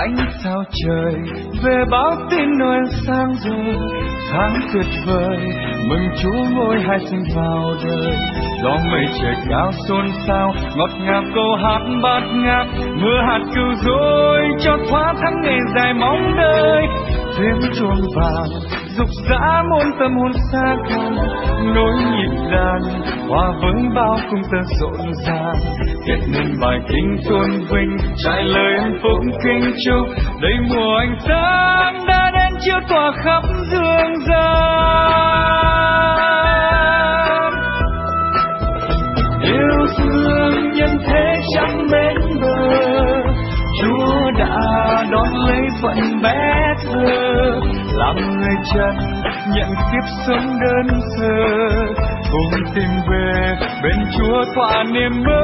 ánh sao trời về báo tin Noel sang rồi, tháng tuyệt vời mừng Chúa ngôi hai sinh vào đời. Gió mây trời cao xôn xao, ngọt ngào câu hát bát ngát, mưa hạt cứu rỗi cho thoát tháng ngày dài mong đợi. Tiếng chuông vàng rục rã muôn tâm hồn xa gần, nối nhịp đàn hòa với bao cung tơ rộn ràng, kết nên bài kinh tôn vinh trải lời hạnh phúc kính chúc. Đây mùa ánh sáng đã đến chiếu tỏa khắp dương gian, yêu thương nhân thế chẳng bến bờ, Chúa đã đón lấy phận bé thơ, làm người trần nhận kiếp sống đơn sơ, cùng tìm về bên Chúa thỏa niềm mơ.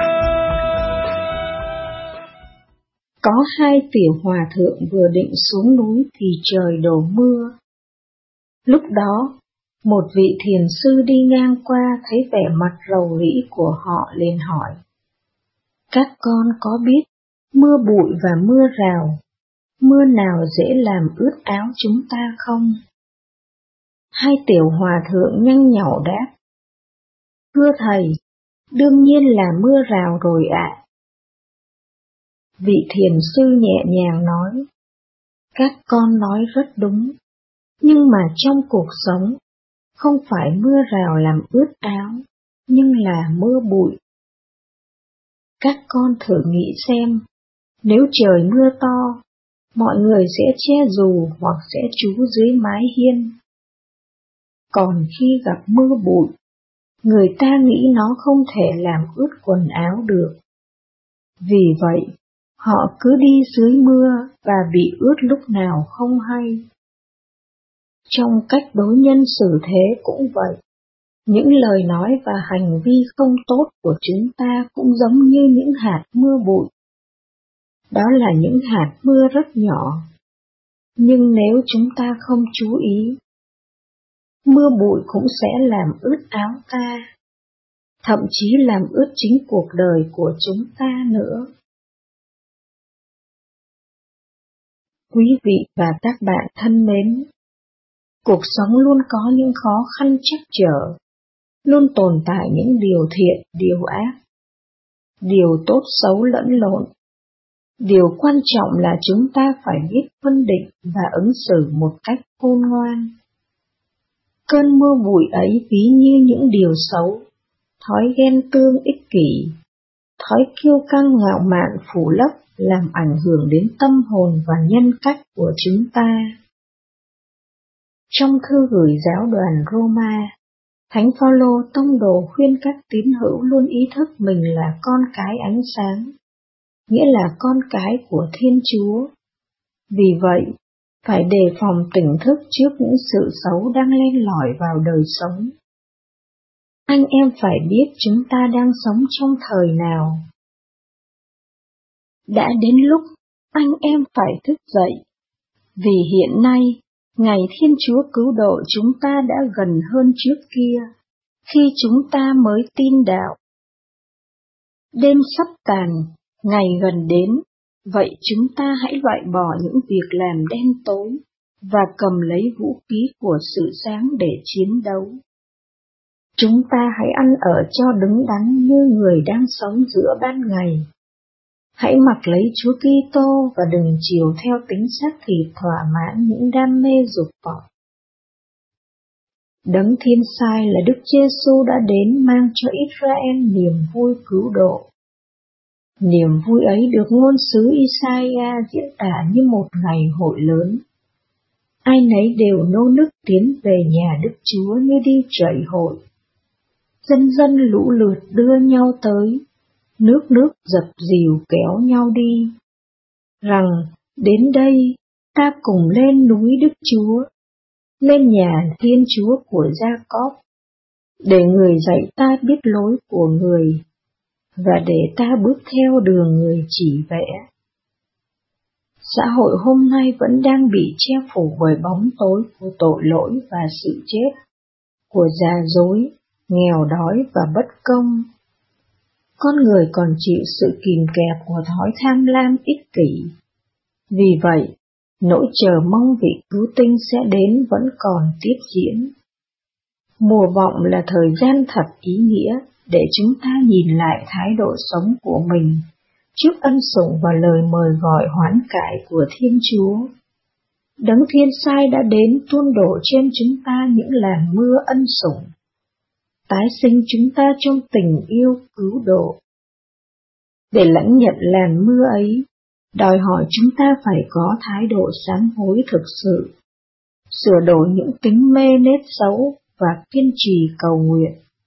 Có hai tiểu hòa thượng vừa định xuống núi thì trời đổ mưa. Lúc đó, một vị thiền sư đi ngang qua thấy vẻ mặt rầu rĩ của họ liền hỏi: Các con có biết mưa bụi và mưa rào, mưa nào dễ làm ướt áo chúng ta không? Hai tiểu hòa thượng nhanh nhảu đáp: Thưa thầy, đương nhiên là mưa rào rồi ạ. Vị thiền sư nhẹ nhàng nói: Các con nói rất đúng, nhưng mà trong cuộc sống, không phải mưa rào làm ướt áo, nhưng là mưa bụi. Các con thử nghĩ xem, nếu trời mưa to, mọi người sẽ che dù hoặc sẽ trú dưới mái hiên. Còn khi gặp mưa bụi, người ta nghĩ nó không thể làm ướt quần áo được. Vì vậy, họ cứ đi dưới mưa và bị ướt lúc nào không hay. Trong cách đối nhân xử thế cũng vậy, những lời nói và hành vi không tốt của chúng ta cũng giống như những hạt mưa bụi. Đó là những hạt mưa rất nhỏ, nhưng nếu chúng ta không chú ý, mưa bụi cũng sẽ làm ướt áo ta, thậm chí làm ướt chính cuộc đời của chúng ta nữa. Quý vị và các bạn thân mến, cuộc sống luôn có những khó khăn trắc trở, luôn tồn tại những điều thiện, điều ác, điều tốt xấu lẫn lộn. Điều quan trọng là chúng ta phải biết phân định và ứng xử một cách khôn ngoan. Cơn mưa bụi ấy ví như những điều xấu, thói ghen tương ích kỷ, thói kiêu căng ngạo mạn phủ lấp làm ảnh hưởng đến tâm hồn và nhân cách của chúng ta. Trong thư gửi giáo đoàn Roma, Thánh Phaolô tông đồ khuyên các tín hữu luôn ý thức mình là con cái ánh sáng, nghĩa là con cái của Thiên Chúa. Vì vậy, phải đề phòng tỉnh thức trước những sự xấu đang len lỏi vào đời sống. Anh em phải biết chúng ta đang sống trong thời nào. Đã đến lúc anh em phải thức dậy, vì hiện nay, ngày Thiên Chúa cứu độ chúng ta đã gần hơn trước kia, khi chúng ta mới tin đạo. Đêm sắp tàn, ngày gần đến, vậy chúng ta hãy loại bỏ những việc làm đen tối và cầm lấy vũ khí của sự sáng để chiến đấu. Chúng ta hãy ăn ở cho đứng đắn như người đang sống giữa ban ngày. Hãy mặc lấy Chúa Kitô và đừng chiều theo tính xác thịt thỏa mãn những đam mê dục vọng. Đấng Thiên Sai là Đức Giêsu đã đến mang cho Israel niềm vui cứu độ. Niềm vui ấy được ngôn sứ Isaiah diễn tả như một ngày hội lớn. Ai nấy đều nô nức tiến về nhà Đức Chúa như đi trẩy hội. Dân dân lũ lượt đưa nhau tới, nước nước dập dìu kéo nhau đi. Rằng, đến đây, ta cùng lên núi Đức Chúa, lên nhà Thiên Chúa của Gia-cóp, để người dạy ta biết lối của người, và để ta bước theo đường người chỉ vẽ. Xã hội hôm nay vẫn đang bị che phủ bởi bóng tối của tội lỗi và sự chết, của già dối, nghèo đói và bất công. Con người còn chịu sự kìm kẹp của thói tham lam ích kỷ, Vì vậy, nỗi chờ mong vị cứu tinh sẽ đến vẫn còn tiếp diễn. Mùa vọng là thời gian thật ý nghĩa để chúng ta nhìn lại thái độ sống của mình trước ân sủng và lời mời gọi hoán cải của Thiên Chúa. Đấng Thiên Sai đã đến tuôn đổ trên chúng ta những làn mưa ân sủng, tái sinh chúng ta trong tình yêu cứu độ. Để lãnh nhận làn mưa ấy, đòi hỏi chúng ta phải có thái độ sám hối thực sự, sửa đổi những tính mê nết xấu và kiên trì cầu nguyện.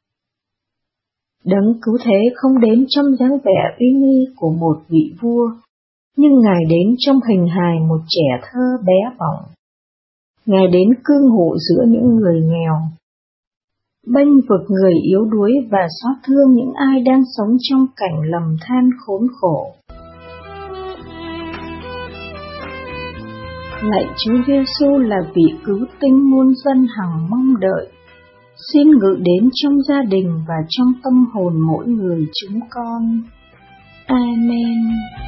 Đấng cứu thế không đến trong dáng vẻ uy nghi của một vị vua, nhưng Ngài đến trong hình hài một trẻ thơ bé bỏng. Ngài đến cư ngụ giữa những người nghèo, bênh vực người yếu đuối và xót thương những ai đang sống trong cảnh lầm than khốn khổ. Lạy Chúa Giêsu là vị cứu tinh muôn dân hằng mong đợi, xin ngự đến trong gia đình và trong tâm hồn mỗi người chúng con. Amen.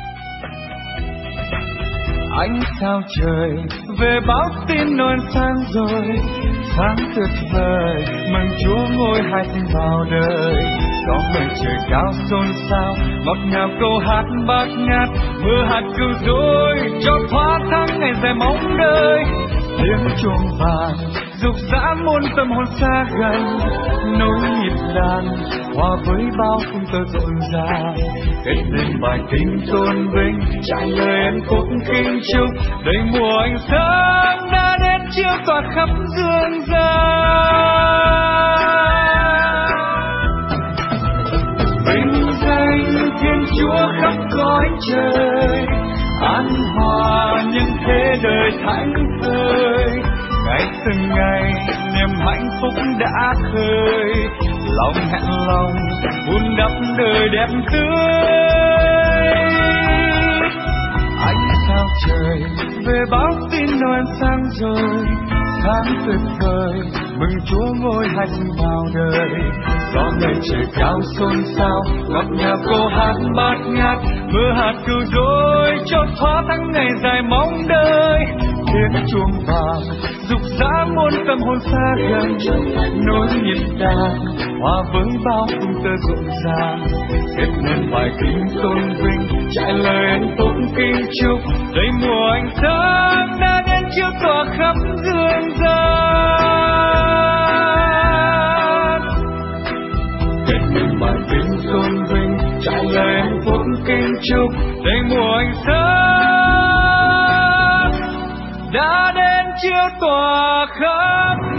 Ánh sao trời về báo tin non sáng rồi, sáng tuyệt vời mừng Chúa ngôi hai sinh vào đời. Gió mây trời cao xôn xao, ngọt ngào câu hát bát ngát, mưa hạt cứu rỗi cho thoát thắng ngày dài mong đợi. Tiếng chuông vàng dục dã muôn tâm hồn xa gần, nối nhịp đàn hòa với bao khung tơ rộn ràng, kết nên bài kinh tôn vinh trải lời em khúc kinh chúc. Đầy mùa ánh sáng đã đến chiếu tỏa khắp dương gian. Vinh danh Thiên Chúa khắp cõi trời, an hòa những thế đời thánh thơi. Ngày từng ngày niềm hạnh phúc đã khơi, lòng hẹn lòng vun đắp đời đẹp tươi. Ánh sao trời về báo tin Noel sang rồi, sáng tuyệt vời mừng Chúa ngôi hai sinh vào đời. Gió mây trời cao xôn xao, ngọt ngào câu hát bát ngát, mưa hạt cứu rỗi cho thoát thắng ngày dài mong đợi. Tiếng chuông vàng dục dã muôn tâm hồn xa gần, nối nhịp đàn hòa với bao khung tơ rộn ràng, kết nên bài kinh tôn vinh trải lời anh tốt kinh chúc. Đầy mùa ánh sáng đã đến chiếu tỏa khắp dương gian, kết nên bài kinh tôn vinh trải lời anh tốt kinh chúc. Đầy mùa ánh sáng đã đến chiếu tỏa khắp